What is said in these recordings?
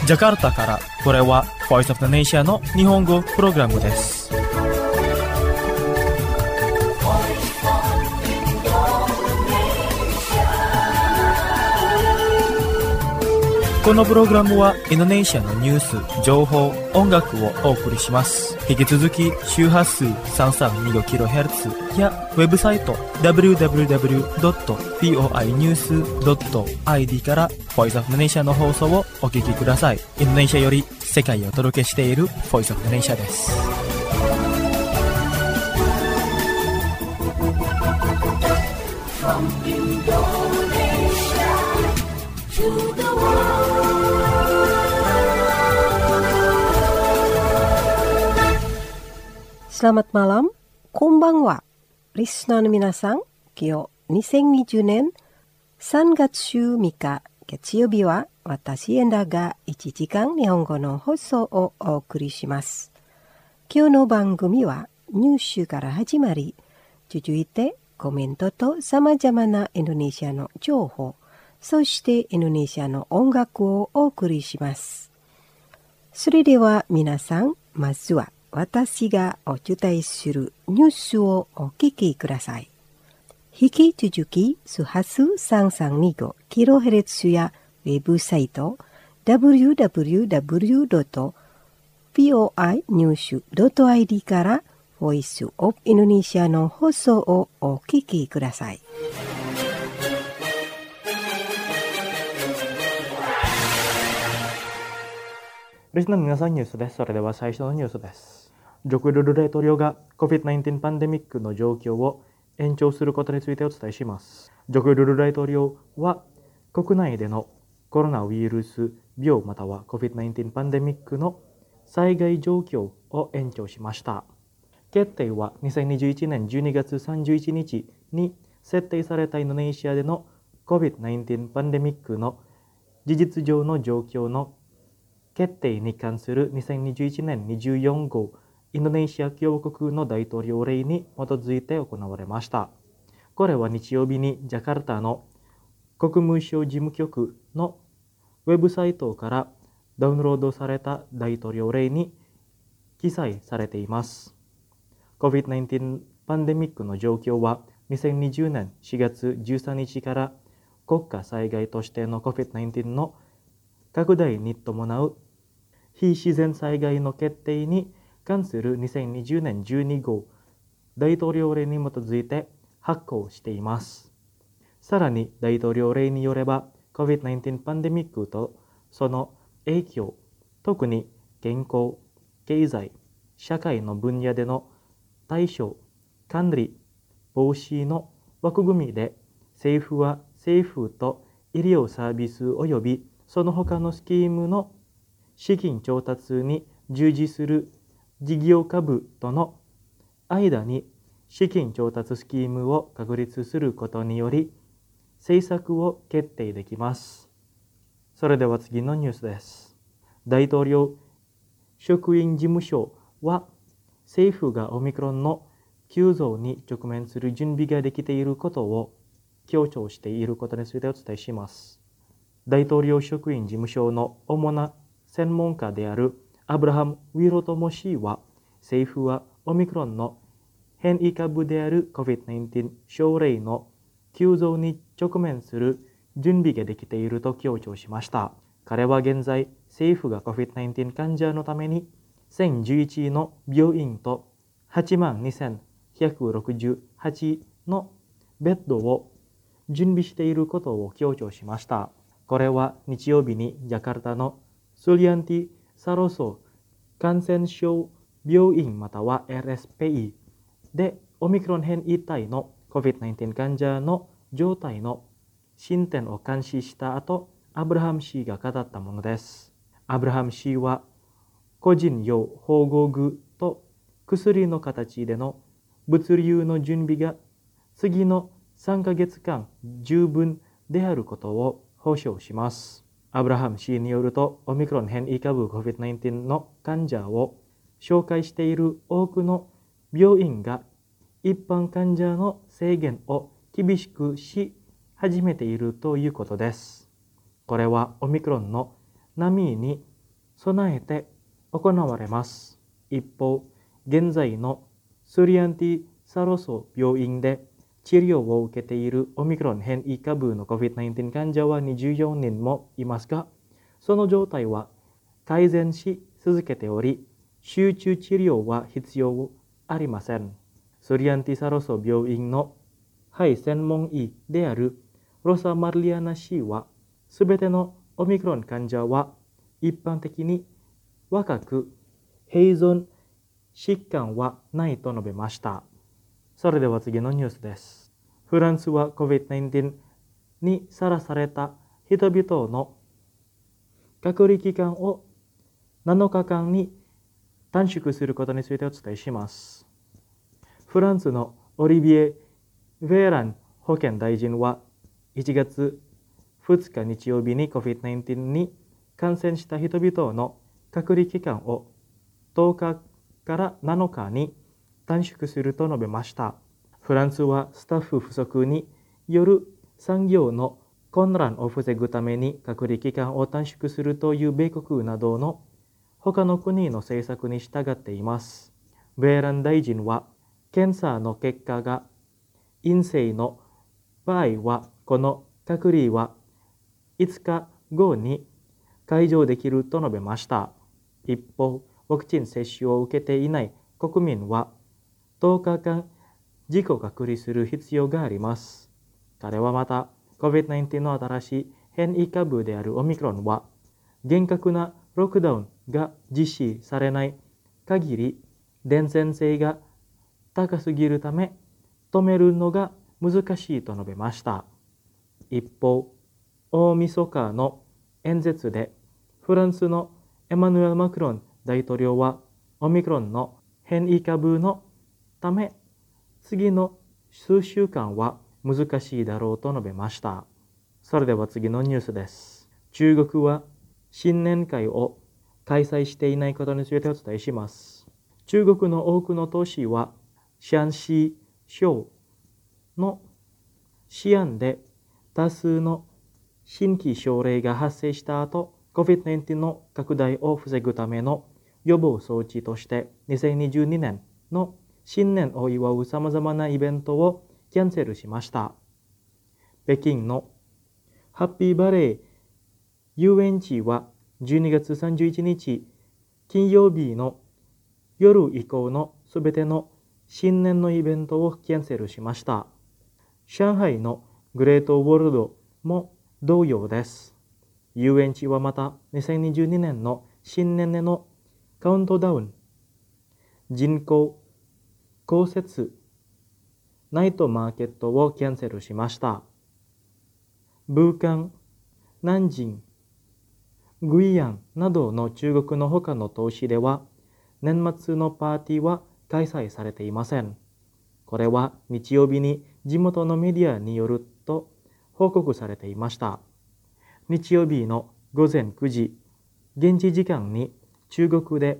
ジャカルタから、これは Voice of the Nation の日本語プログラムです。このプログラムはインドネシアのニュース、情報、音楽をお送りします。引き続き周波数 332kHz やウェブサイト www.voinews.id から Voice of the Nation の放送をお聞きください。インドネシアより世界をお届けしている Voice of the Nation です。 Selamat malam, konbanwa. Listenerの皆さん、今日2020年3月3日月曜日は私エンダが1時間日本語の放送をお送りします。今日の番組はニュースから始まり、続いてコメントと様々なインドネシアの情報、そしてインドネシアの音楽をお送りします。それでは皆さん、まずは私がお伝えするニュースをお聞きください。引き続き、周波数 332kHz やウェブサイト www.voinews.id からボイスオブインドネシアの放送をお聞きください。 リスナーの皆さん、ニュースです。それでは最初のニュースです。ジョコ・ウィドド大統領が COVID-19 パンデミックの状況を延長することについてお伝えします。ジョコ・ウィドド大統領は国内でのコロナウイルス病または COVID-19 パンデミックの災害状況を延長しました。決定は2021年12月31日に設定されたインドネシアでの COVID-19 パンデミックの事実上の状況の決定に関する2021年24号インドネシア共和国の大統領令に基づいて行われました。これは日曜日にジャカルタの国務省事務局のウェブサイトからダウンロードされた大統領令に記載されています。COVID-19 パンデミックの状況は2020年4月13日から国家災害としての COVID-19 の拡大に伴う非自然災害の決定に関する2020年12号大統領令に基づいて発行しています。さらに大統領令によれば COVID-19 パンデミックとその影響、特に健康、経済、社会の分野での対処、管理、防止の枠組みで政府は政府と医療サービス及びその他のスキームの資金調達に従事する事業株との間に資金調達スキームを確立することにより政策を決定できます。それでは次のニュースです。大統領職員事務所は政府がオミクロンの急増に直面する準備ができていることを強調していることについてお伝えします。大統領職員事務所の主な専門家であるアブラハム・ウィロトモ氏は、政府はオミクロンの変異株である COVID-19 症例の急増に直面する準備ができていると強調しました。彼は現在、政府が COVID-19 患者のために1011の病院と82,168のベッドを準備していることを強調しました。これは日曜日にジャカルタのスリアンティ・サロソ感染症病院または RSPI でオミクロン変異体の COVID-19 患者の状態の進展を監視した後、アブラハム氏が語ったものです。アブラハム氏は個人用保護具と薬の形での物流の準備が次の3ヶ月間十分であることを保証します。アブラハム氏によると、オミクロン変異株 COVID-19 の患者を紹介している多くの病院が一般患者の制限を厳しくし始めているということです。これはオミクロンの波に備えて行われます。一方、現在のスリアンティ・サロソ病院で治療を受けているオミクロン変異株の COVID-19 患者は24人もいますが、その状態は改善し続けており、集中治療は必要ありません。スリアンティ・サロソ病院の肺専門医であるロサ・マルリアナ氏は、すべてのオミクロン患者は一般的に若く、併存疾患はないと述べました。それでは次のニュースです。フランスは COVID-19 にさらされた人々の隔離期間を7日間に短縮することについてお伝えします。フランスのオリビエ・ヴェーラン保健大臣は1月2日日曜日に COVID-19 に感染した人々の隔離期間を10日から7日に短縮すると述べました。フランスはスタッフ不足による産業の混乱を防ぐために隔離期間を短縮するという米国などの他の国の政策に従っています。ベーラン大臣は、検査の結果が陰性の場合は、この隔離は5日後に解除できると述べました。一方、ワクチン接種を受けていない国民は10日間自己隔離する必要があります。彼はまた、COVID-19 の新しい変異株であるオミクロンは、厳格なロックダウンが実施されない限り、伝染性が高すぎるため、止めるのが難しいと述べました。一方、大晦日の演説で、フランスのエマヌエル・マクロン大統領は、オミクロンの変異株のため、次の数週間は難しいだろうと述べました。それでは次のニュースです。中国は新年会を開催していないことについてお伝えします。中国の多くの都市は、シシ省の西安で多数の新規症例が発生した後、COVID-19 の拡大を防ぐための予防装置として、2022年の新年を祝うさまざまなイベントをキャンセルしました。北京のハッピーバレー遊園地は12月31日金曜日の夜以降のすべての新年のイベントをキャンセルしました。上海のグレートウォールドも同様です。遊園地はまた2022年の新年へのカウントダウン、人工降雪、ナイトマーケットをキャンセルしました。武漢、南京、グイアンなどの中国の他の都市では、年末のパーティーは開催されていません。これは日曜日に地元のメディアによると報告されていました。日曜日の午前9時、現地時間に中国で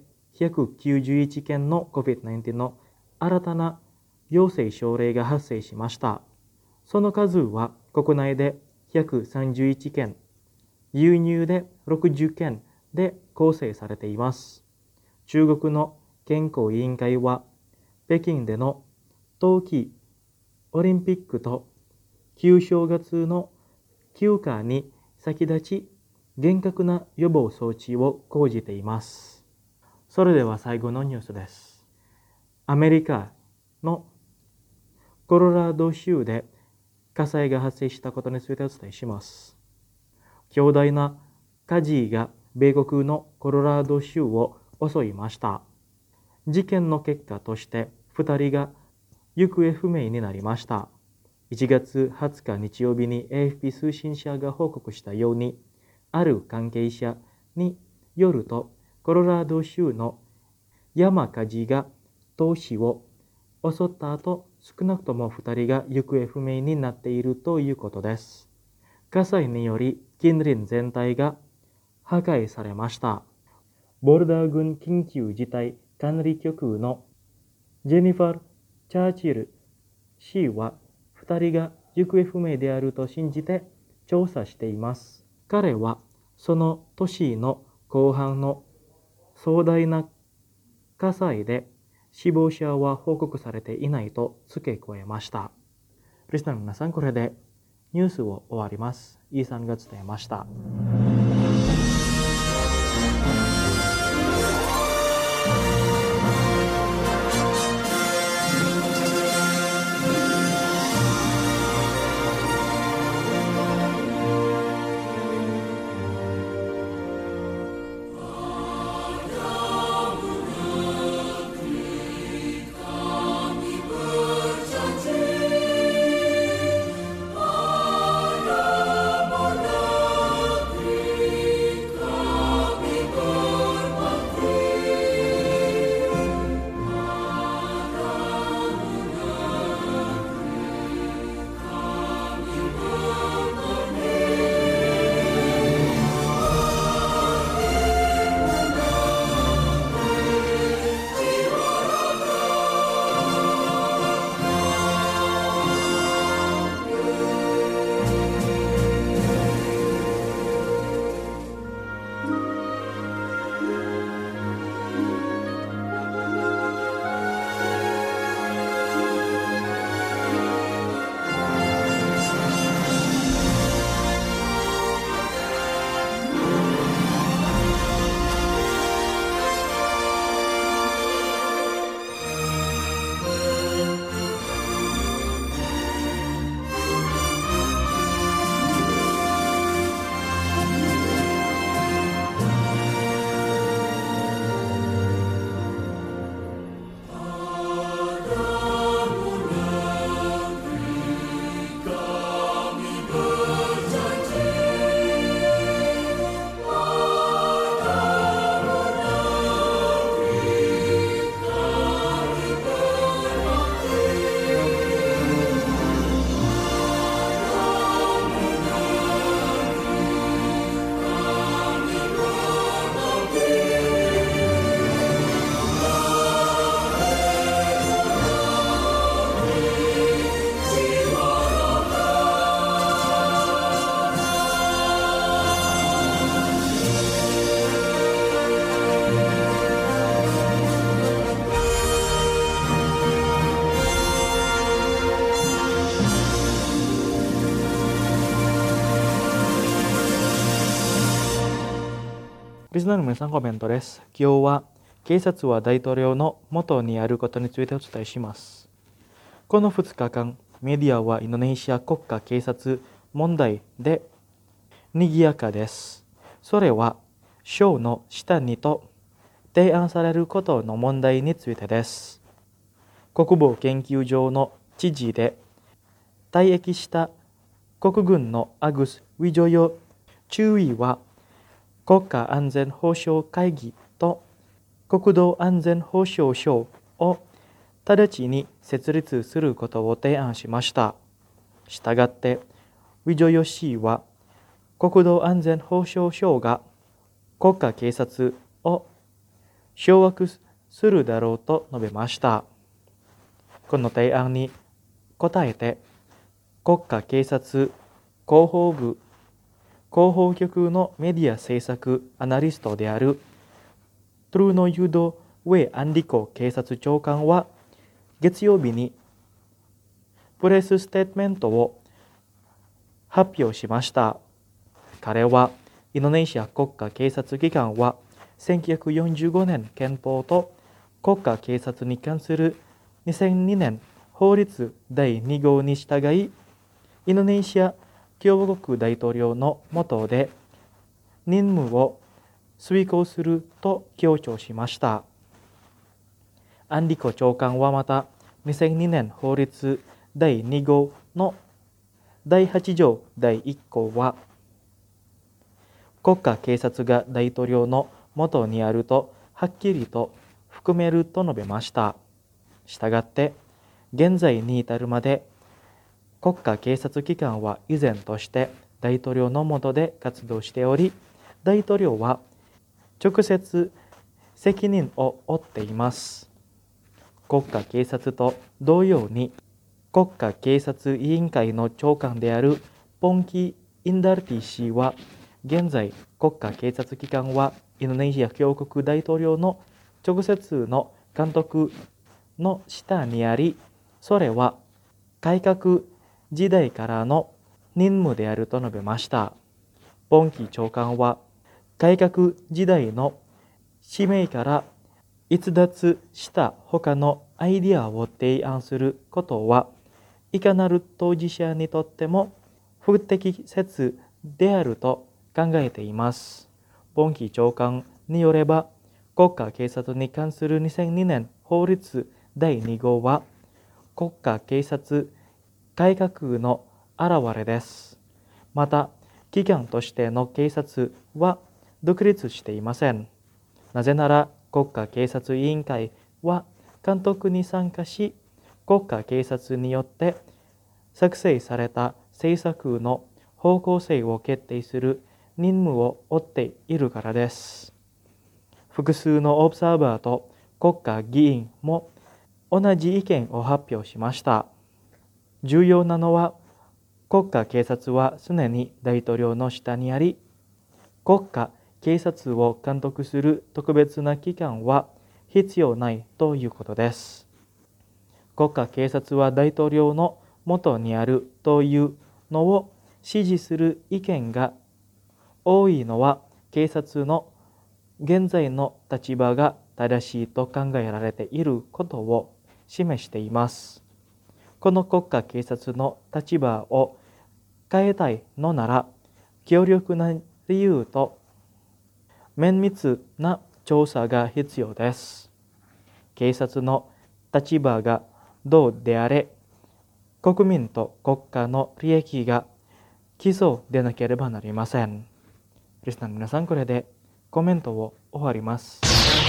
191件の COVID-19 の新たな陽性症例が発生しました。その数は国内で131件、輸入で60件で構成されています。中国の健康委員会は、北京での冬季オリンピックと旧正月の休暇に先立ち、厳格な予防措置を講じています。それでは最後のニュースです。アメリカのコロラド州で火災が発生したことについてお伝えします。強大な火事が米国のコロラド州を襲いました。事件の結果として2人が行方不明になりました。1月20日日曜日に AFP 通信社が報告したように、ある関係者によると、コロラド州の山火事が都市を襲った後、少なくとも2人が行方不明になっているということです。火災により近隣全体が破壊されました。ボルダー郡緊急事態管理局のジェニファー・チャーチル氏は、2人が行方不明であると信じて調査しています。彼はその年の後半の壮大な火災で死亡者は報告されていないと付け加えました。リスナーの皆さん、これでニュースを終わります。イーさんが伝えました。リスナーの皆さん、コメントです。今日は警察は大統領の元にあることについてお伝えします。この2日間、メディアはインドネシア国家警察問題で賑やかです。それは省の下にと提案されることの問題についてです。国防研究所の知事で退役した国軍のアグス・ウィジョヨ中尉は国家安全保障会議と国土安全保障省を直ちに設立することを提案しました。したがって、ウィジョヨ氏は国土安全保障省が国家警察を掌握するだろうと述べました。この提案に応えて、国家警察広報部広報局のメディア政策アナリストであるトゥルノユド・ウェイ・アンディコ警察長官は月曜日にプレスステートメントを発表しました。彼はインドネシア国家警察機関は1945年憲法と国家警察に関する2002年法律第2号に従い、インドネシア共和国大統領の下で任務を遂行すると強調しました。アンディコ長官はまた2002年法律第2号の第8条第1項は国家警察が大統領の下にあるとはっきりと含めると述べました。したがって現在に至るまで国家警察機関は依然として大統領の下で活動しており、大統領は直接責任を負っています。国家警察と同様に国家警察委員会の長官であるポンキ・インダルティ氏は現在国家警察機関はインドネシア共和国大統領の直接の監督の下にあり、それは改革時代からの任務であると述べました。ポンキ長官は、改革時代の使命から逸脱した他のアイデアを提案することは、いかなる当事者にとっても不適切であると考えています。ポンキ長官によれば、国家警察に関する2002年法律第2号は、国家警察改革の表れです。また、機関としての警察は独立していません。なぜなら、国家警察委員会は監督に参加し、国家警察によって作成された政策の方向性を決定する任務を負っているからです。複数のオブザーバーと国家議員も同じ意見を発表しました。重要なのは、国家警察は常に大統領の下にあり、国家警察を監督する特別な機関は必要ないということです。国家警察は大統領の下にあるというのを支持する意見が多いのは、警察の現在の立場が正しいと考えられていることを示しています。この国家警察の立場を変えたいのなら、強力な理由と綿密な調査が必要です。警察の立場がどうであれ、国民と国家の利益が基礎でなければなりません。リスナーの皆さん、これでコメントを終わります。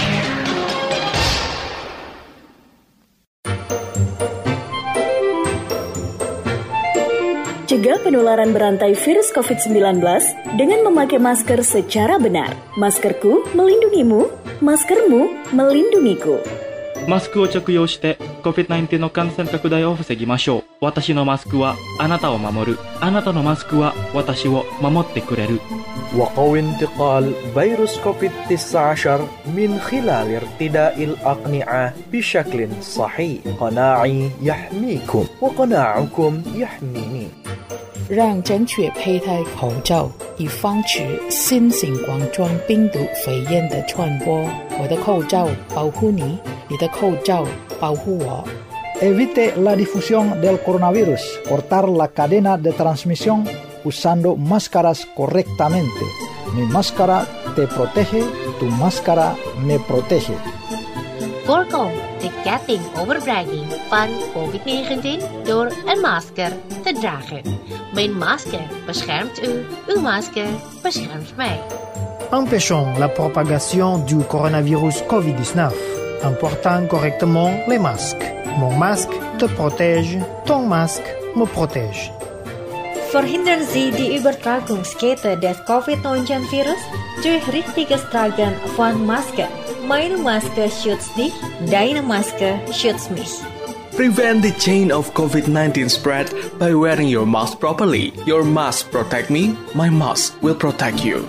Cegah penularan berantai virus COVID-19 dengan memakai masker secara benar. Maskerku melindungimu, maskermu melindungiku. マスクを着用して COVID-19 の感染拡大を防ぎましょう。私のマスクはあなたを守る。あなたのマスクは私を守ってくれる。 وقوي انتقال فيروس كوفيد-19 من خلال ارتداء الأقنعة بشكل صحيح. قناعي يحميكم وقناعكم يحميني. 让正确佩戴口罩，以防止新型冠状病毒肺炎的传播。我的口罩保护你，你的口罩保护我。 Evite la difusión del coronavirus. Cortar la cadena de transmisión usando máscaras correctamente. Mi máscara te protege, tu máscara me protege. Voorkom de ketting overbrenging van COVID-19 door een masker te dragen. Mijn masker beschermt u, uw masker beschermt mij. Empêchons la propagation du coronavirus COVID-19 en portant correctement les masques. Mon masque te protège, ton masque me protège. Verhindern Sie die Übertragungskette des COVID-19-Virus durch richtiges Tragen von Masken. Meine Maske schützt dich, deine Maske schützt mich. Prevent the chain of COVID-19 spread by wearing your mask properly. Your mask protect me, my mask will protect you.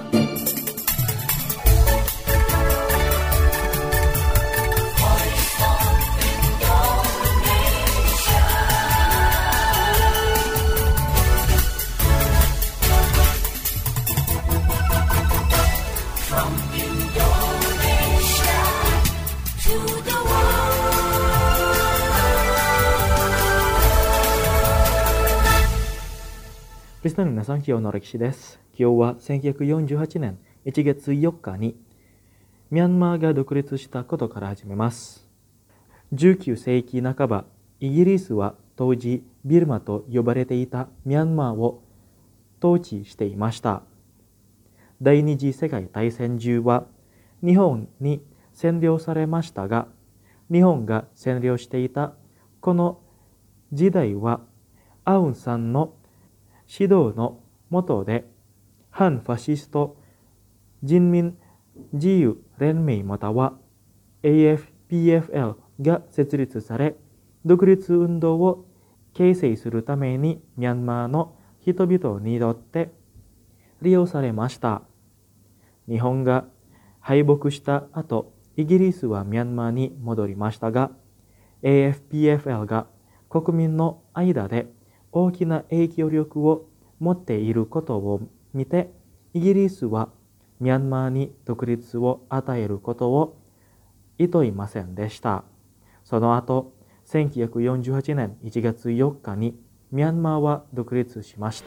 リスナーの皆さん、今日の歴史です。今日は1948年1月4日にミャンマーが独立したことから始めます。19世紀半ば、イギリスは当時ビルマと呼ばれていたミャンマーを統治していました。第二次世界大戦中は日本に占領されましたが、日本が占領していたこの時代はアウンさんの指導の下で反ファシスト人民自由連盟または AFPFL が設立され、独立運動を形成するためにミャンマーの人々にとって利用されました。日本が敗北した後、イギリスはミャンマーに戻りましたが、AFPFL が国民の間で大きな影響力を持っていることを見て、イギリスはミャンマーに独立を与えることを厭いませんでした。その後、1948年1月4日にミャンマーは独立しました。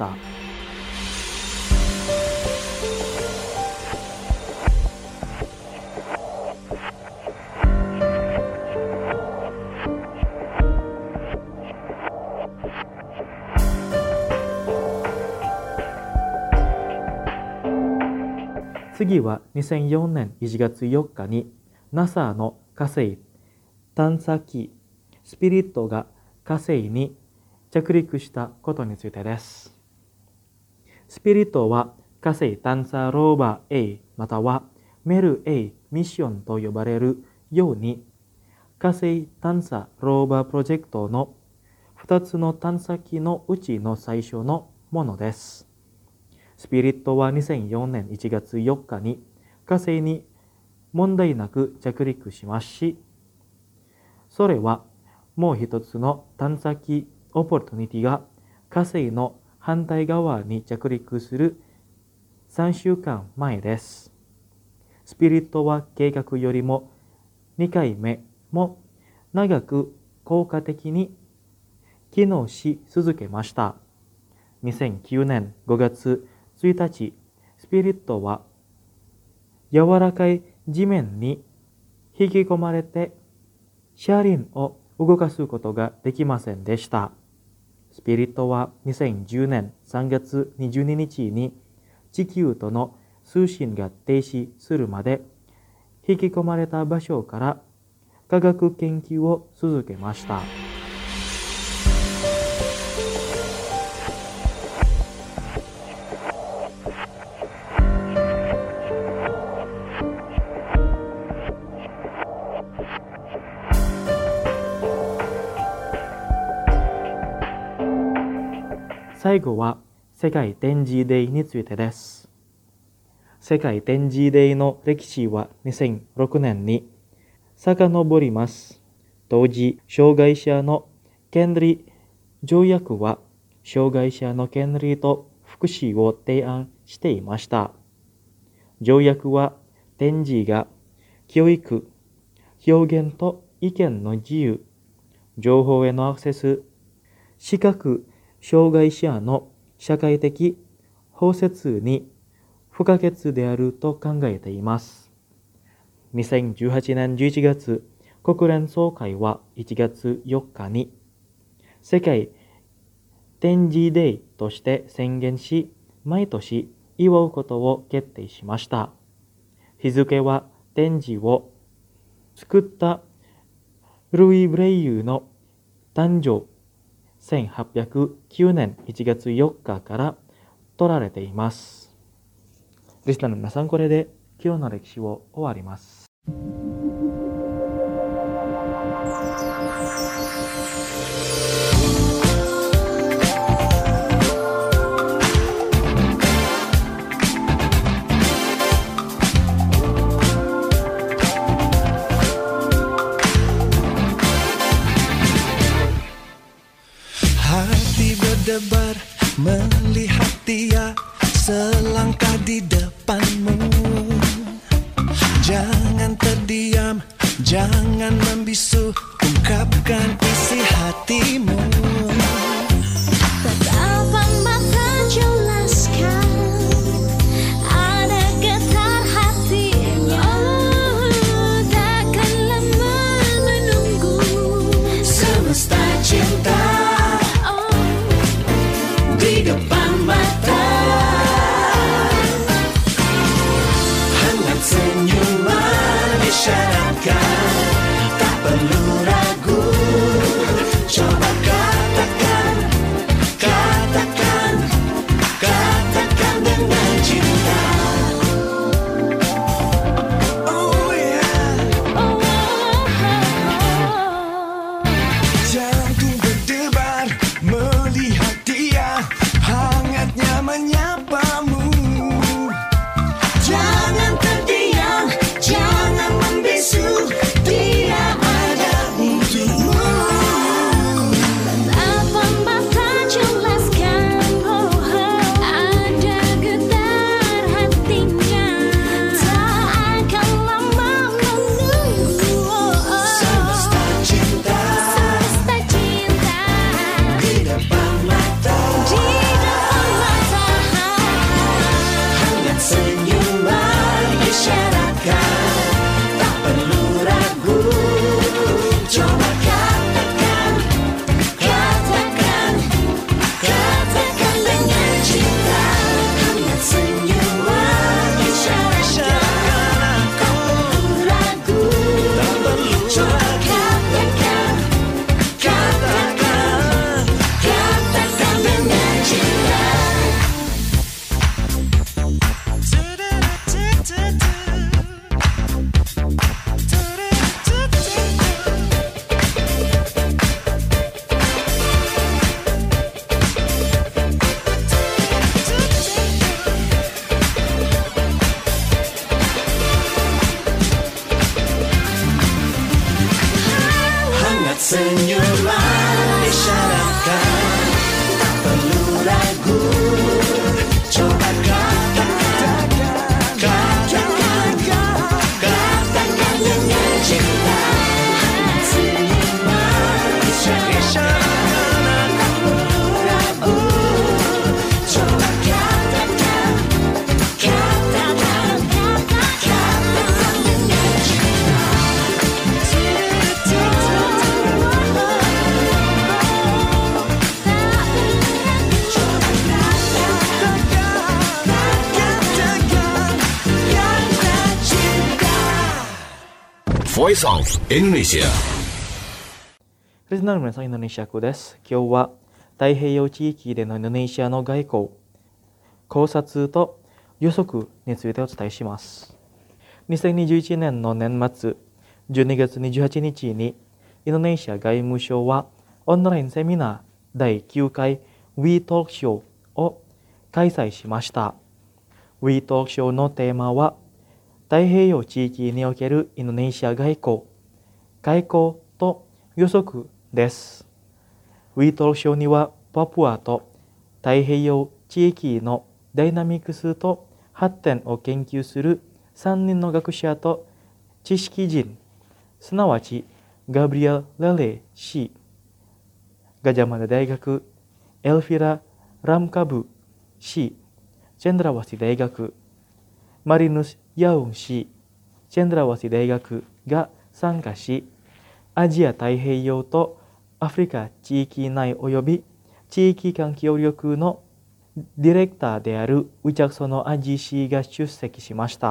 次は2004年1月4日に NASA の火星探査機スピリットが火星に着陸したことについてです。スピリットは火星探査ローバー A またはメル A ミッションと呼ばれるように、火星探査ローバープロジェクトの2つの探査機のうちの最初のものです。スピリットは2004年1月4日に火星に問題なく着陸しますし、それはもう一つの探査機オポルトニティが火星の反対側に着陸する3週間前です。スピリットは計画よりも2回目も長く効果的に機能し続けました。2009年5月1日、スピリットは柔らかい地面に引き込まれて車輪を動かすことができませんでした。スピリットは2010年3月22日に地球との通信が停止するまで引き込まれた場所から科学研究を続けました。最後は世界展示デーについてです。世界展示デーの歴史は2006年に遡ります。当時、障害者の権利条約は障害者の権利と福祉を提案していました。条約は展示が教育、表現と意見の自由、情報へのアクセス、視覚障害者の社会的包摂に不可欠であると考えています。2018年11月、国連総会は1月4日に世界展示デーとして宣言し、毎年祝うことを決定しました。日付は展示を作ったルイ・ブレイユの誕生1809年1月4日から取られています。リスナーの皆さん、これで今日の歴史を終わります。 Berdebar melihat dia selangkah di depanmu. Jangan terdiam, jangan membisu, ungkapkan isi hatimu. Tatapan mata jelaskan, ada getar hatinya. Takkan lama menunggu semesta cinta di depan mata. Hangat senyuman isyaratkan, tak perlu ragu, coba Voice of Indonesia。 リスナーの皆さん、インドネシア語です。今日は太平洋地域でのインドネシアの外交、考察と予測についてお伝えします。2021年の年末、12月28日にインドネシア外務省はオンラインセミナー第9回 WeTalk Show を開催しました。WeTalk Show のテーマは太平洋地域におけるインドネシア外交、外交と予測です。WeTalk Show にはパプアと太平洋地域のダイナミクスと発展を研究する3人の学者と知識人、すなわちガブリエル・レレ氏、ガジャマダ大学エルフィラ・ラムカブ氏、チェンドラワシ大学マリヌス・ヤウン氏、チェンドラワシ大学が参加し、アジア太平洋とアフリカ地域内及び地域間協力のディレクターであるウチャクソノアジ氏が出席しました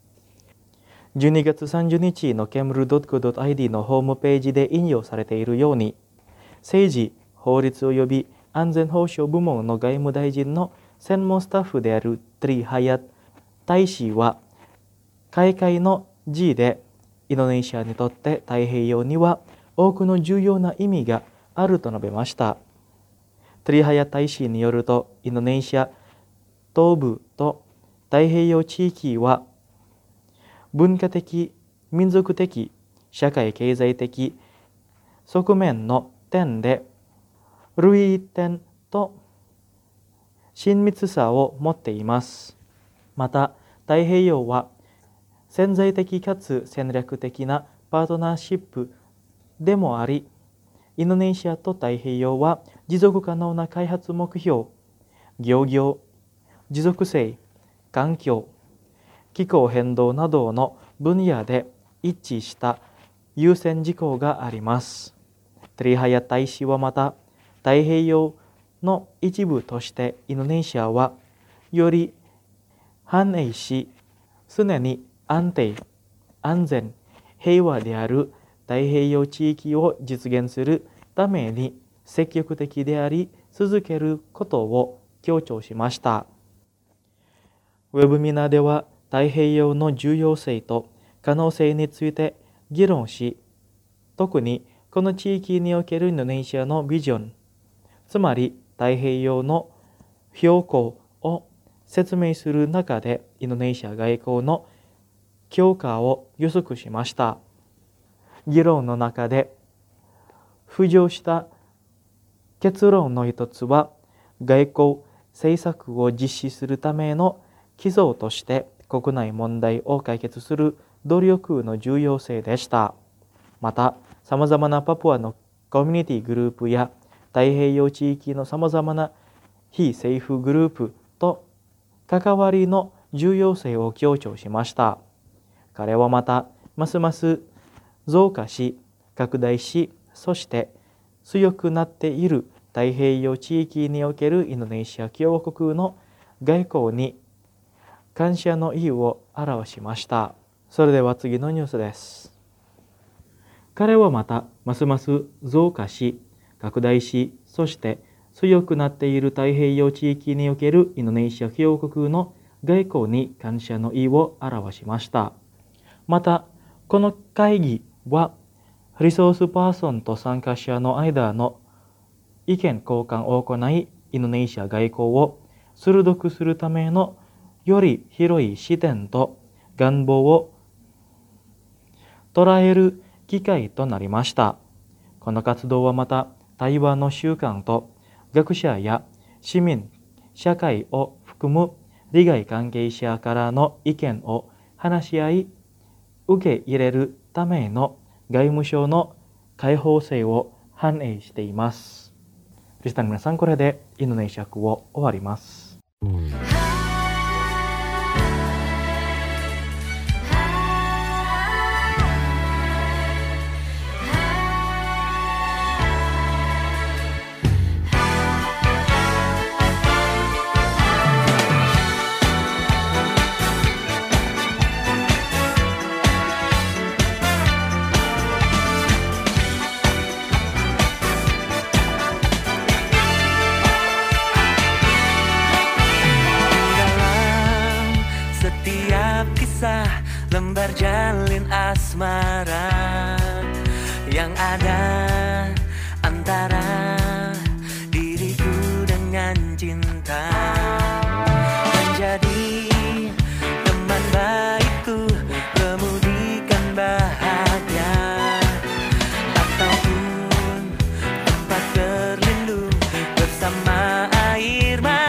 。12月30日の kemru.co.id のホームページで引用されているように、政治、法律及び安全保障部門の外務大臣の専門スタッフであるトリ・ハヤ大使は、開会の辞でインドネシアにとって太平洋には多くの重要な意味があると述べました。トリ・ハヤ大使によると、インドネシア東部と太平洋地域は文化的、民族的、社会経済的側面の点で類点と親密さを持っています。また、太平洋は潜在的かつ戦略的なパートナーシップでもあり、インドネシアと太平洋は持続可能な開発目標、漁業、持続性、環境、気候変動などの分野で一致した優先事項があります。トリ・ハヤ大使はまた、太平洋の一部としてインドネシアはより繁栄し、常に安定、安全、平和である太平洋地域を実現するために積極的であり続けることを強調しました。ウェブミナーでは太平洋の重要性と可能性について議論し、特にこの地域におけるインドネシアのビジョン、つまり太平洋の標高を説明する中でインドネシア外交の強化を予測しました。議論の中で浮上した結論の一つは、外交政策を実施するための基礎として国内問題を解決する努力の重要性でした。また、さまざまなパプアのコミュニティグループや太平洋地域のさまざまな非政府グループと関わりの重要性を強調しました。彼はまた、ますます増加し、拡大し、そして強くなっている太平洋地域におけるインドネシア共和国の外交に感謝の意を表しました。それでは次のニュースです。彼はまた、ますます増加し、拡大し、そして強くなっている太平洋地域におけるインドネシア共和国の外交に感謝の意を表しました。また、この会議は、リソースパーソンと参加者の間の意見交換を行い、インドネシア外交を鋭くするためのより広い視点と願望を捉える機会となりました。この活動はまた、対話の習慣と学者や市民、社会を含む利害関係者からの意見を話し合い、受け入れるための外務省の開放性を反映しています。リスナーの皆さん、これでインドネシア語を終わります。 berjalin asmara yang ada antara diriku dengan cinta, menjadi teman baikku, kemudikan bahagia, ataupun tempat berlindung bersama air mata.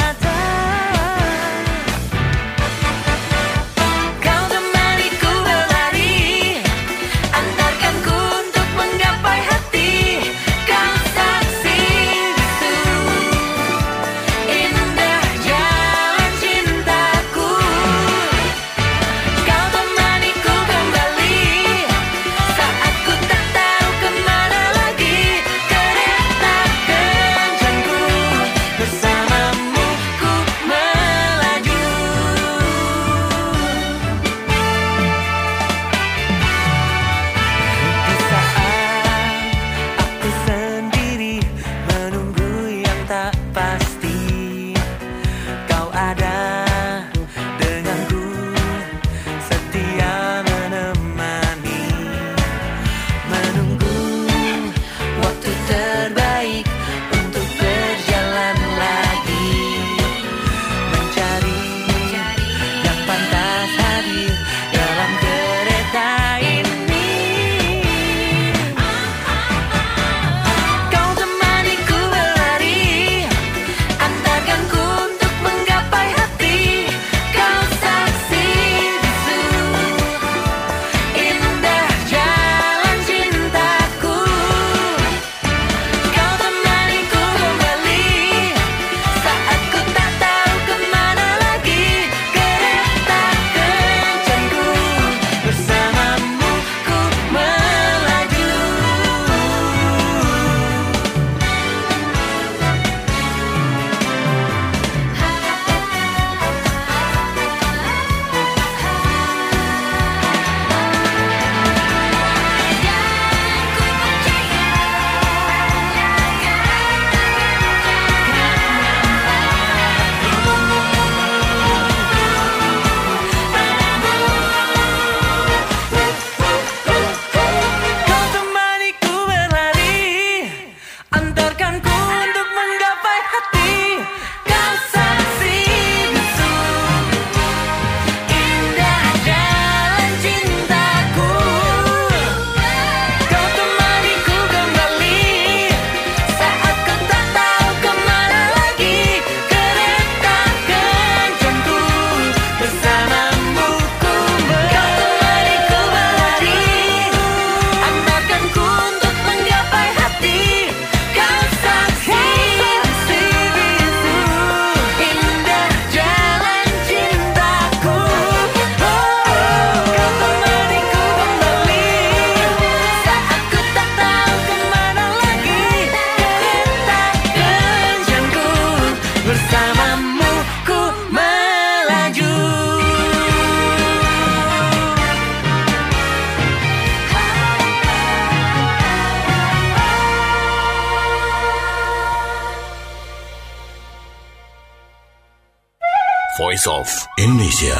Voice of Indonesia.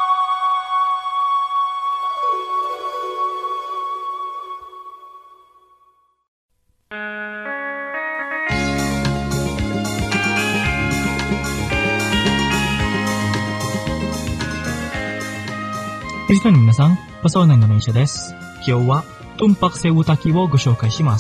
Listener の皆さん、パソナイの電車です。今日はトンパクセウ滝をご紹介します。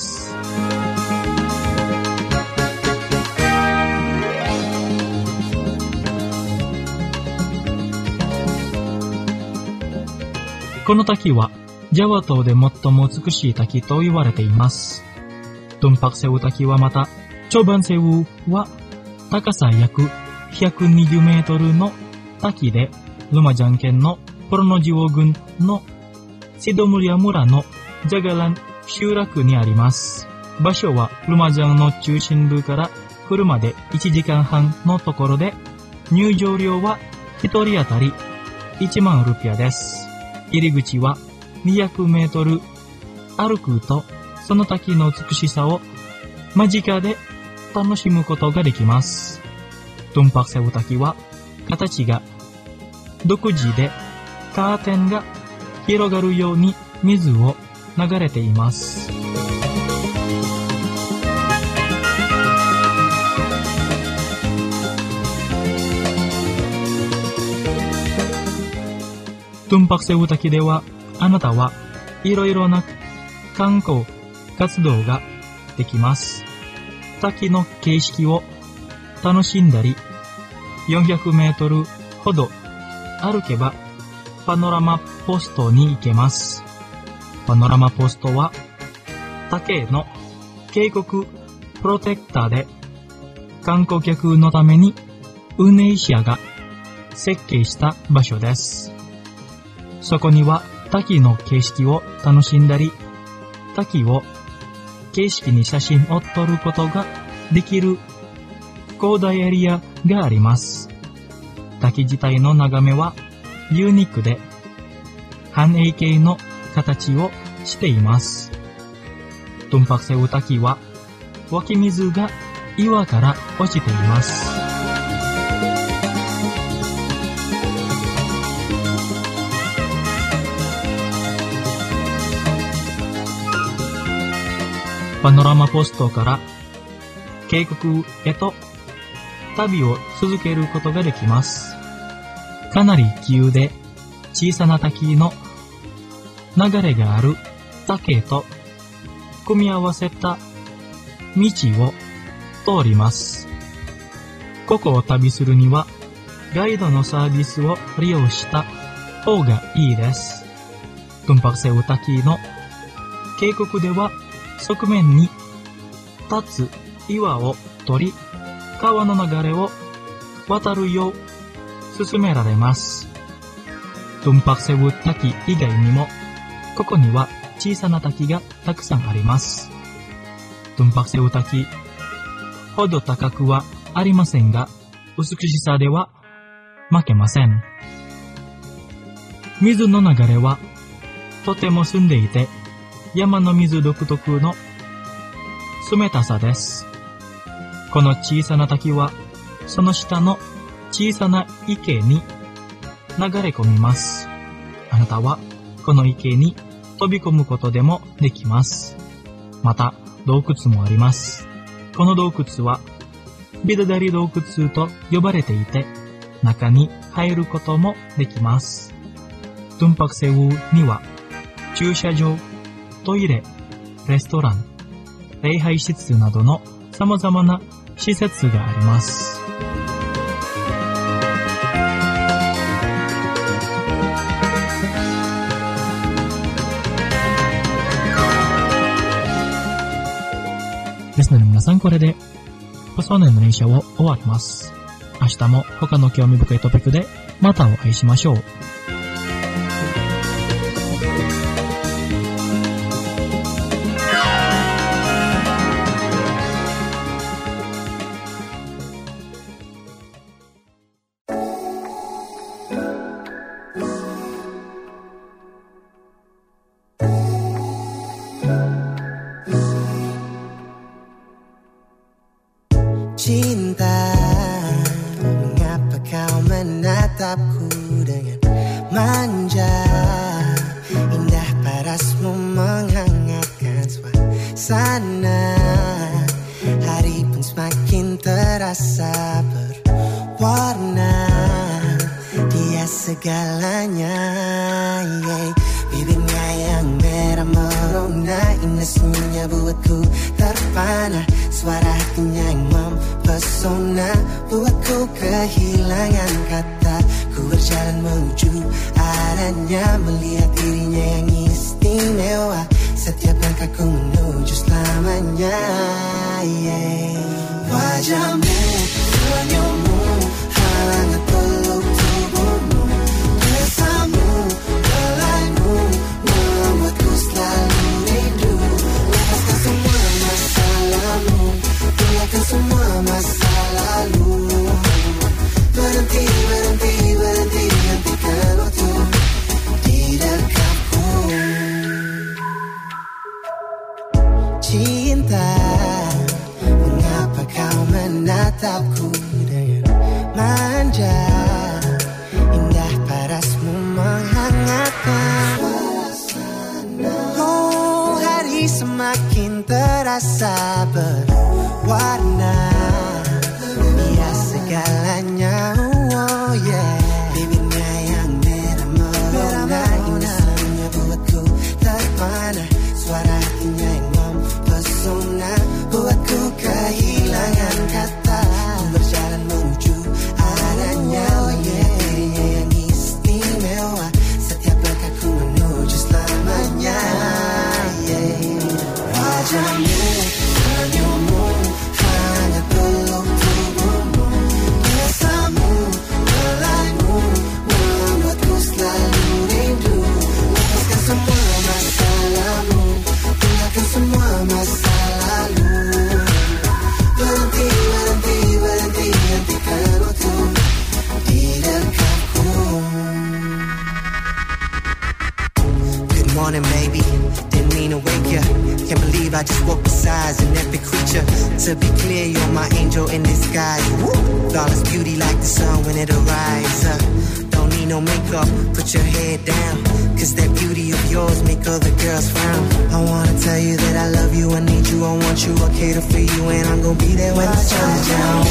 この滝はジャワ島で最も美しい滝と言われています。トンパクセウ滝はまた、チョバンセウは高さ約120メートルの滝で、ルマジャン県のポロノジオ郡のシドムリア村のジャガラン集落にあります。場所はルマジャンの中心部から車で1時間半のところで、入場料は1人当たり1万ルピアです。入り口は200メートル歩くと、その滝の美しさを間近で楽しむことができます。トンパクセウ滝は形が独自でカーテンが広がるように水を流れています。トゥンパクセウ滝では、あなたはいろいろな観光活動ができます。滝の景色を楽しんだり、400メートルほど歩けばパノラマポストに行けます。パノラマポストは滝の渓谷プロテクターで観光客のために運営者が設計した場所です。そこには滝の景色を楽しんだり、滝を景色に写真を撮ることができる広大エリアがあります。滝自体の眺めはユニークで半円形の形をしています。トゥンパクセウ滝は湧き水が岩から落ちています。パノラマポストから渓谷へと旅を続けることができます。かなり急で小さな滝の流れがある滝と組み合わせた道を通ります。ここを旅するにはガイドのサービスを利用した方がいいです。トゥンパクセウ滝の渓谷では側面に立つ岩を取り、川の流れを渡るよう進められます。トゥンパクセウ滝以外にも、ここには小さな滝がたくさんあります。トゥンパクセウ滝ほど高くはありませんが、美しさでは負けません。水の流れはとても澄んでいて、山の水独特の冷たさです。この小さな滝は、その下の小さな池に流れ込みます。あなたはこの池に飛び込むことでもできます。また、洞窟もあります。この洞窟は、ビダダリ洞窟と呼ばれていて、中に入ることもできます。トゥンパクセウには、駐車場、トイレ、レストラン、礼拝施設などの様々な施設があります。ですので皆さん、これで細野の練習を終わります。明日も他の興味深いトピックでまたお会いしましょう。 Cinta, mengapa kau menatapku dengan manja? Indah parasmu menghangatkan suasana. Hari pun semakin terasa berwarna. Dia segalanya, yeah. Bibirnya yang merah merona, indah senyumnya buatku terpana. Suara hatinya yang mempesona, buatku kehilangan kata. Ku berjalan menuju arahnya, melihat dirinya yang istimewa. Setiap langkahku menuju selamanya, yeah. Wajahmu, senyummu, hangat peluk tubuhmu. Bersamamu, belaimu, membuatku selalu rindu. Lepaskan semua masalahmu, tinggalkan semua masa lalu. Berhenti, berhenti, berhenti, hentikan waktu di dekatku. Cinta, mengapa kau menatapku dengan manja? Indah parasmu menghangatkan. rasa berwarna, ya segalanya, oh yeah. Bibirnya yang merah merona, indahnya buatku terpana, suara hatinya yang mempesona, buatku kehilangan kata, berjalan menuju arahnya, oh yeah. Yang istimewa, setiap langkahku menuju selamanya, yeah. Wajahmu, senyummu, hangat peluk tubuhmu, kisahmu, belaimu, membuatku selalu rindu. Lepaskan semua masalahmu, tinggalkan semua masa lalu. Berhenti, berhenti, berhenti, hentikan waktu di dekatku. Good morning, baby. Didn't mean to wake ya. Can't believe I just woke beside an epic creature. To be clear, you're my angel in disguise. Flawless beauty like the sun when it arises. Don't need no makeup, put your head down, cause that beauty of yours make other girls frown. I wanna tell you that I love you, I need you, I want you, I cater for you, and I'm gonna be there when the sun's down.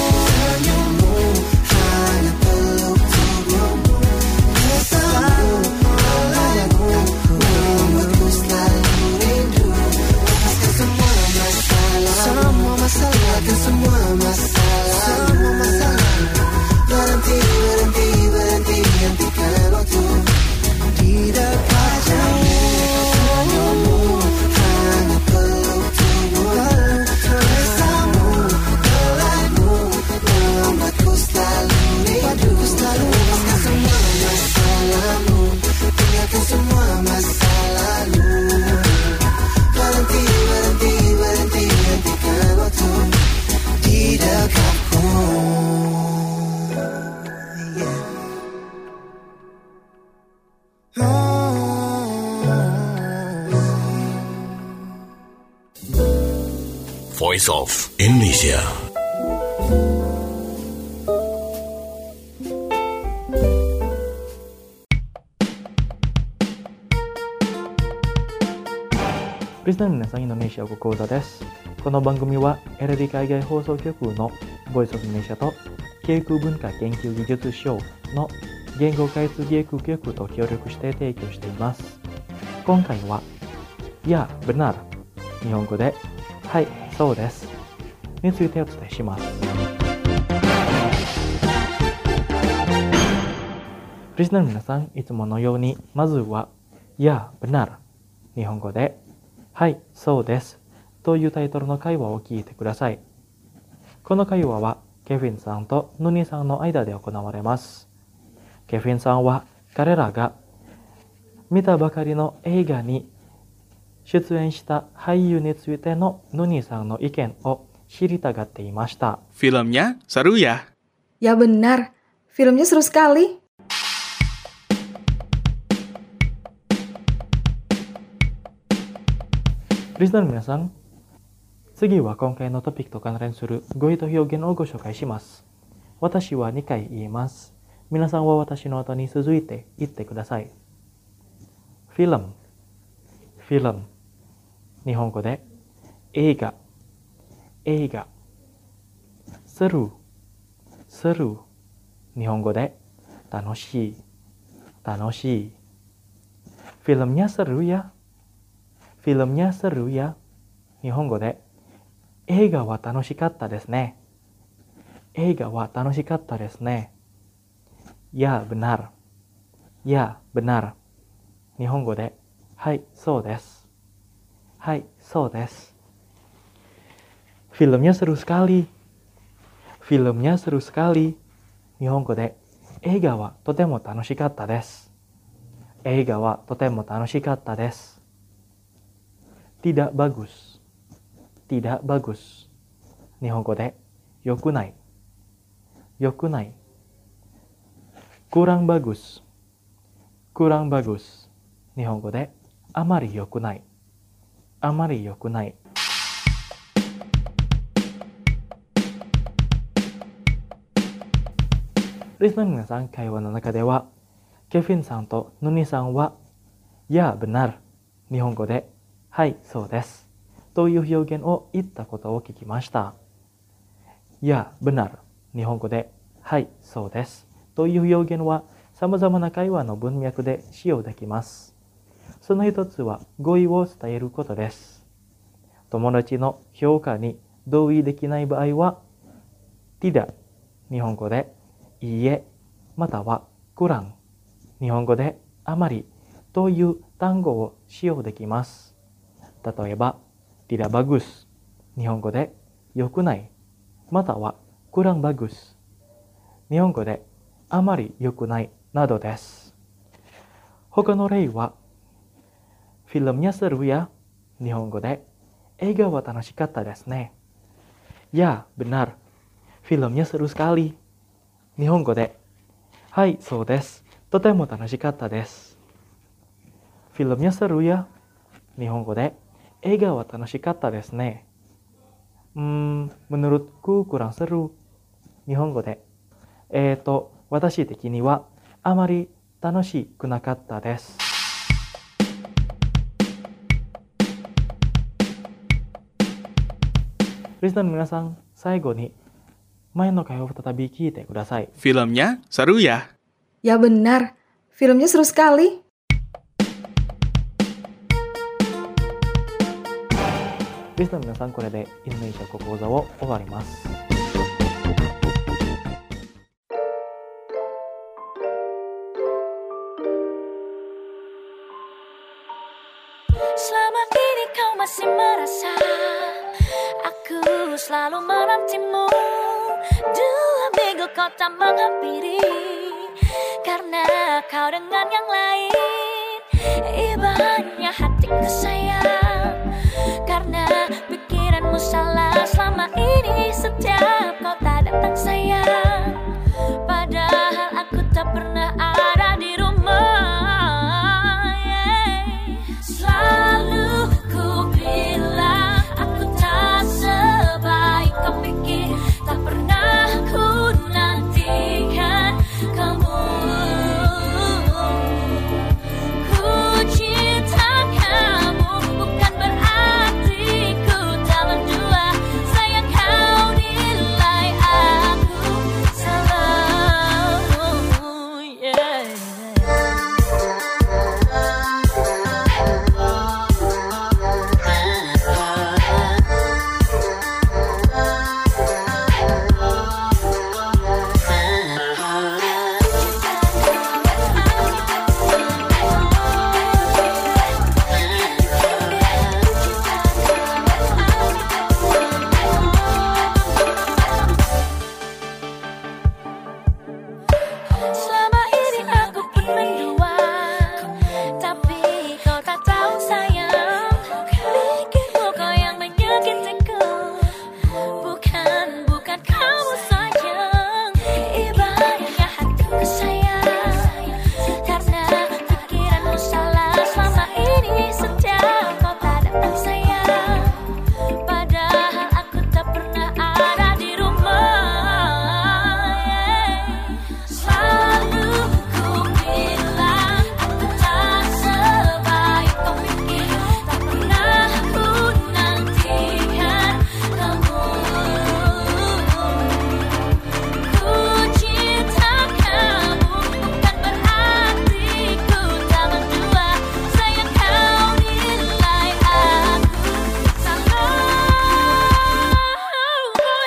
Semua masalah, berhenti, berhenti, berhenti, hentikan waktu di dekatmu. Hanya peluk tubuhmu, kisahmu, belaimu, membuatku selalu rindu. Lepaskan semua masalahmu, tinggalkan semua masa lalu. Berhenti, berhenti, berhenti, hentikan waktu di dekatku. Voice of Indonesia. Listenerの皆さん、インドネシア語講座です。この番組は LD 海外放送局の Voice of Indonesia と教育文化研究技術省の言語開発技術局と協力して提供しています。今回は、や、benar、日本語で、はい、そうです、についてお伝えします。リスナーの皆さん、いつものように、まずは、や、benar、日本語で、はい、そうです、というタイトルの会話を聞いてください。この会話は、ケフィンさんとヌニさんの間で行われます。ケフィンさんは、彼らが見たばかりの映画に出演した俳優についてのヌニさんの意見を知りたがっていました。 Filmnya seru ya? Ya benar, filmnya seru sekali. Listenerの皆さん、次は今回のトピックと関連する語彙と表現をご紹介します。私は2回言います。皆さんは私の後に続いて言ってください。フィルム、フィルム。日本語で映画、映画。セル、セル。日本語で楽しい、楽しい。Filmnya seru ya。Filmnya seru ya。日本語で映画は楽しかったですね。映画は楽しかったですね。Ya benar。Ya benar。日本語ではい、そうです。はい、そうです。Filmnya seru sekali。Filmnya seru sekali。日本語で映画はとても楽しかったです。映画はとても楽しかったです。Tidak bagus。tidak bagus。日本語で良くない。良くない。kurang bagus。kurang bagus。日本語であまり良くない。あまり良くない。リスナーの皆さん、会話の中では、ケフィンさんとヌニさんは、や、benar、日本語で、はい、そうです、 という表現を言ったことを聞きました。や、benar。日本語で、はい、そうです。という表現は様々な会話の文脈で使用できます。その一つは語彙を伝えることです。友達の評価に同意できない場合は、tidak。日本語で、いいえ、または、kurang。日本語で、あまりという単語を使用できます。例えば、tidak bagus。日本語で、良くない。または、kurang bagus。日本語で、あまり良くないなどです。他の例は、filmnya seru ya。日本語で、映画は楽しかったですね。Ya, benar。filmnya seru sekali。日本語で、はい、そうです。とても楽しかったです。filmnya seru ya。日本語で、映画は楽しかったですね。menurutku kurang seru。日本語で、私的にはあまり楽しくなかったです。リスナーの皆さん、最後に前の会話を再び聞いてください。 Filmnya seru ya? Ya benar, filmnya seru sekali. リスナーの皆さん、これでインドネシア語講座を終わります。 Selama ini kau masih merasa aku selalu menantimu. Dua minggu kau tak menghampiri karena kau dengan yang lain. Ibaratnya hatiku sayang karena pikiranmu salah selama ini. Setiap kau tak datang sayang, padahal aku tak pernah ada di rumah. Selalu ku bilang aku tak sebaik kau pikir, tak pernah ku nantikan kamu. Ku cinta kamu bukan berarti ku tak mendua. Sayang kau nilai aku selalu, yeah. Selama ini aku pun mendua, tapi kau tak tahu sayang. Pikirmu kau yang menyakitiku, bukan kamu sayang. Ibaratnya hatiku sayang karena pikiranmu salah selama ini. Setiap kau tak datang sayang, padahal aku tak pernah ada di rumah. Selalu ku bilang aku tak sebaik kau pikir, tak pernah ku nantikan kamu. Ku cinta kamu bukan berarti ku tak mendua. Sayang kau nilai aku selalu, oh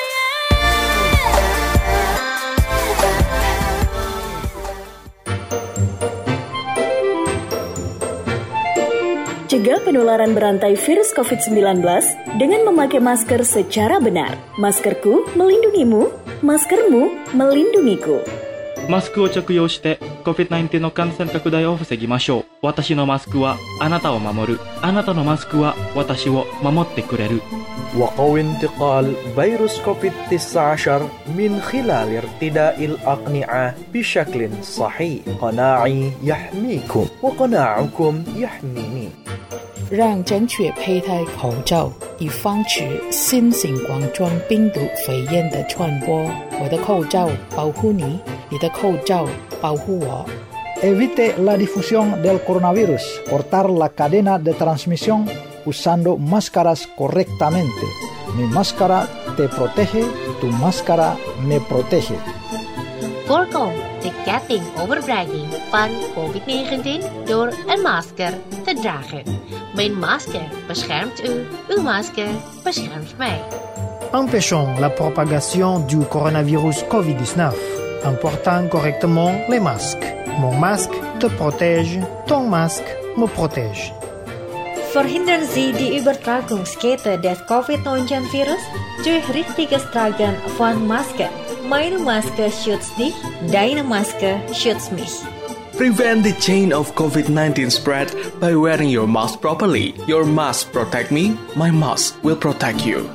yeah. Cegah penularan berantai virus COVID-19 dengan memakai masker secara benar. Maskerku melindungimu, maskermu melindungiku. マスクを着用して COVID-19 の感染拡大を防ぎましょう。私のマスクはあなたを守る。あなたのマスクは私を守ってくれる。 وقو انتقال فيروس كوفيد-19 من خلال ارتداء الأقنعة بشكل صحيح. قناعي يحميكم وقناعكم يحميني. 让正确佩戴口罩，以防止新型冠状病毒肺炎的传播。我的口罩保护你，你的口罩保护我。 Evite la difusión del coronavirus, cortar la cadena de transmisión usando máscaras correctamente. Mi máscara te protege, tu máscara me protege. Voorkom de ketting overbragging van COVID-19 door een masker te dragen. Mijn masker beschermt u, uw masker beschermt mij. Empêchons la propagation du coronavirus COVID-19 en portant correctement les masques. Mon masque te protège, ton masque me protège. Verhindern Sie die Übertragungskette des Covid-19-Virus durch richtiges Tragen von Maske. Meine Maske schützt dich, deine Maske schützt mich. Prevent the chain of COVID-19 spread by wearing your mask properly. Your mask protect me, my mask will protect you.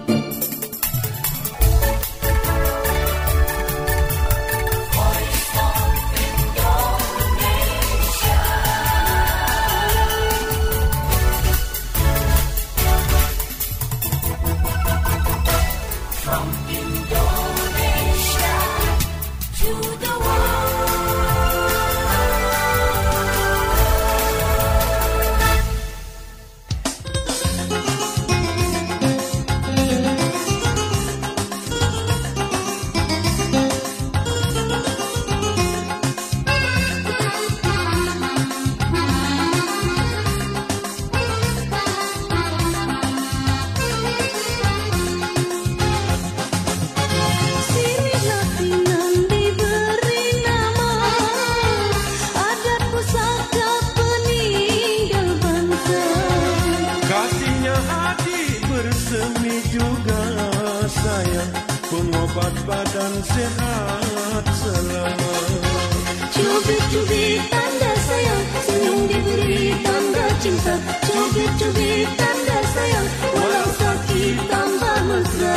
Pengobat badan sehat selama. Cubit-cubit tanda sayang, senyum diberi tanda cinta. Cubit-cubit tanda sayang, walau sakit tambah mesra.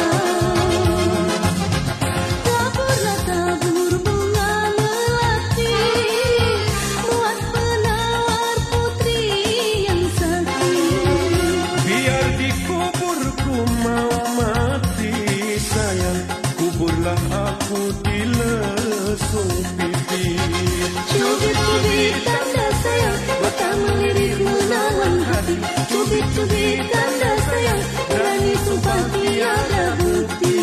Taburlah tabur bunga melati, buat penawar putri yang sakit. Biar dikuburku mau mati sayang, kuburlah aku di lesung pipi. Cubit-cubit tanda sayang, batang melirik menawan hati. Cubit-cubit tanda sayang, berani sumpah tiada bukti.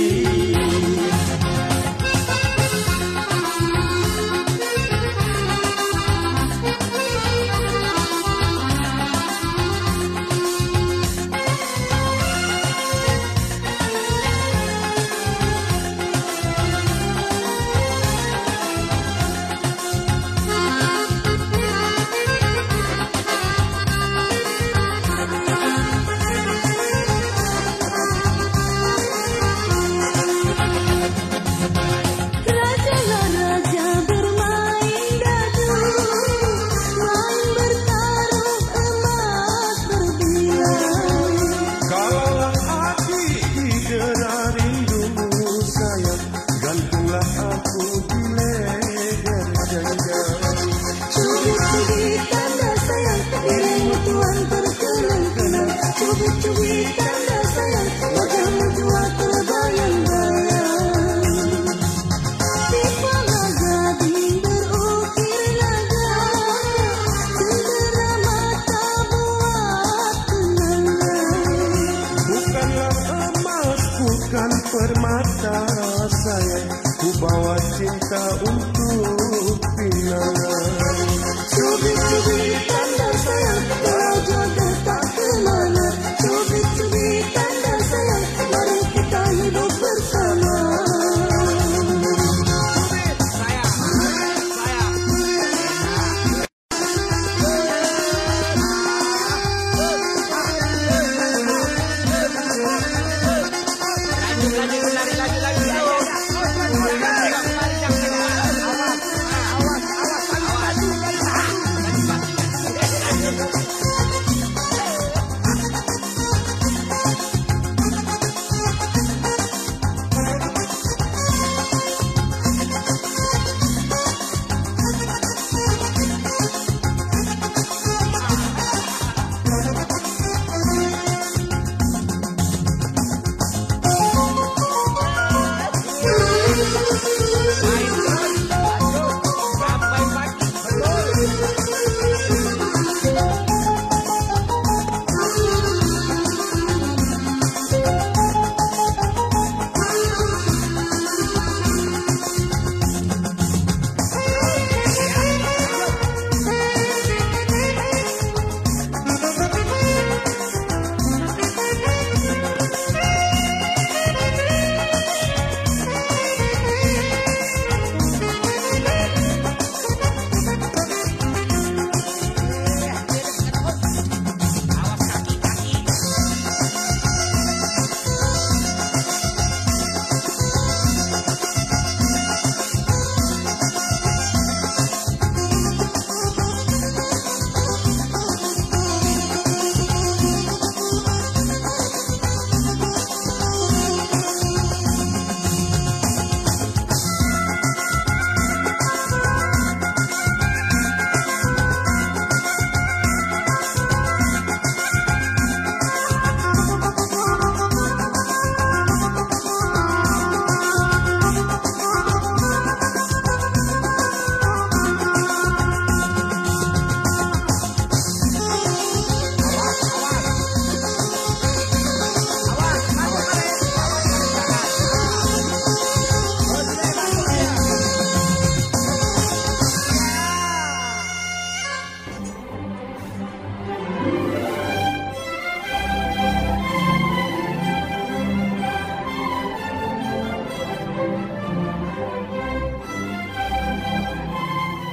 Cubit-cubit tanda sayang, wajahmu jua terbayang-bayang. Di pala gading berukir naga, cendera mata buat kenangan. Bukanlah emas, bukan permata sayang, ku bawa cinta untuk pinangan. Cubit-cubit tanda sayang, walau jodoh tak kemana. Cubit-cubit tanda sayang, mari kita hidup bersama.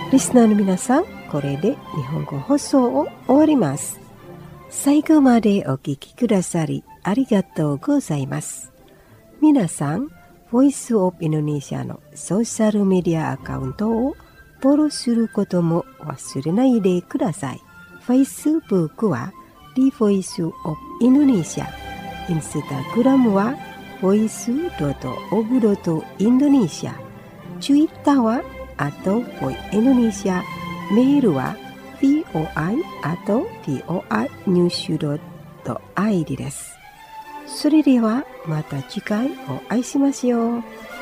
リスナーの皆さん、これで日本語放送を終わります。最後までお聞きくださりありがとうございます。皆さん、ボイスオブインドネシアのソーシャルメディアアカウントをフォローすることも忘れないでください。Facebook は The Voice of Indonesia、Instagram は voice.of.indonesia、Twitter は@voindonesia、メールは voi@voinews.id です。それではまた次回お会いしましょう。